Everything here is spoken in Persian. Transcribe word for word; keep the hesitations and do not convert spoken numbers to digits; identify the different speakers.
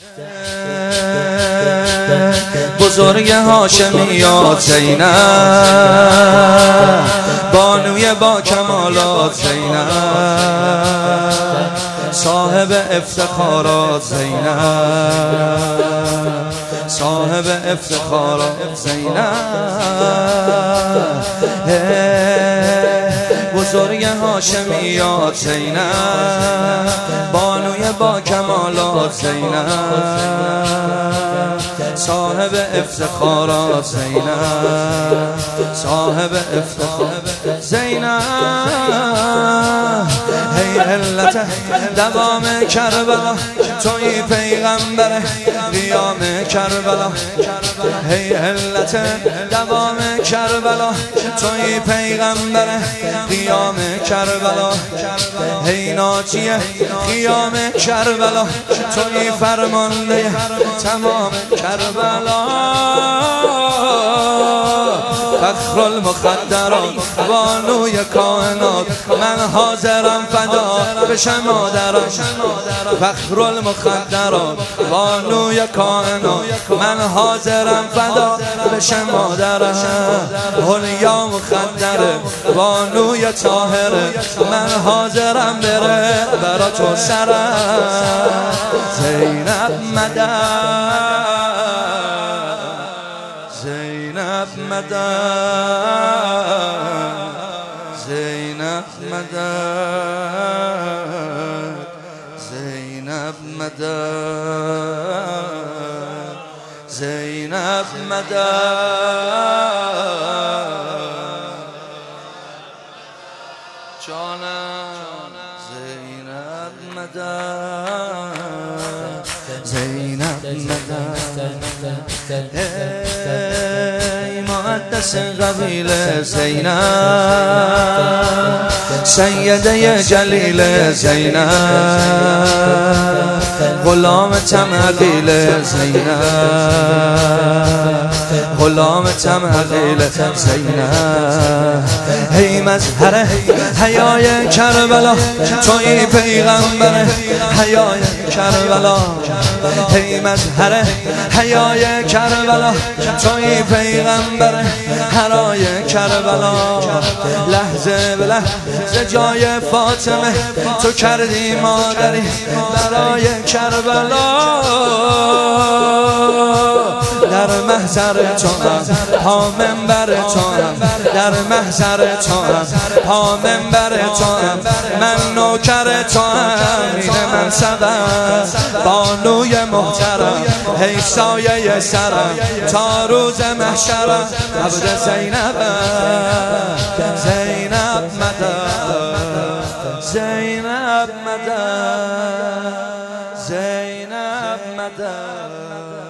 Speaker 1: بزرگ هاشمیات زینب، بانوی با کمالات زینب، صاحب افتخارات زینب، صاحب افتخارات زینب، بزرگ هاشمیات زینب، بانوی با کمالات زینب، صاحب افتخارات زینب، صاحب افتخار زینب. هی علت دوام کربلا، توی پیغمبر قیام کربلا. هی علت دوام کربلا، توی پیغمبر قیام کربلا. هی ناجی قیام کربلا، توی فرمانده تمام کربلا. فخر المخدرات، بانوی کائنات، من حاضرم فدا بشم مادرم. فخر المخدرات، بانوی کائنات، من حاضرم فدا بشم مادرم. حلیا مخدره، بانوی طاهره، من حاضرم بره برا تو سرم. زینب مدد، زینب مدد، زینب مدد، زینب مدد، زینب مدد. جانم زینب مدد، زینب مدد. ای مقدس قبیله زینب، سیده جلیل زینب، غلام تمقیل زینب، غلام تمقیل زینب. ای مظهر حیای کربلا، توی پیغمبر حیای کربلا. ای مظهر حیای کربلا، توی پیغمبر حیای کربلا. لحظه به لحظه جای فاطمه تو کردی مادری برای کربلا. در محضر توام پا منبر توام، در محضر توام پا منبر توام، من نوکر توام. این من سبب بانوی محترم، هی سایه سرم تا روز محشرم. عبد زینب، زینب مدد، زینب مدد، زینب مدد.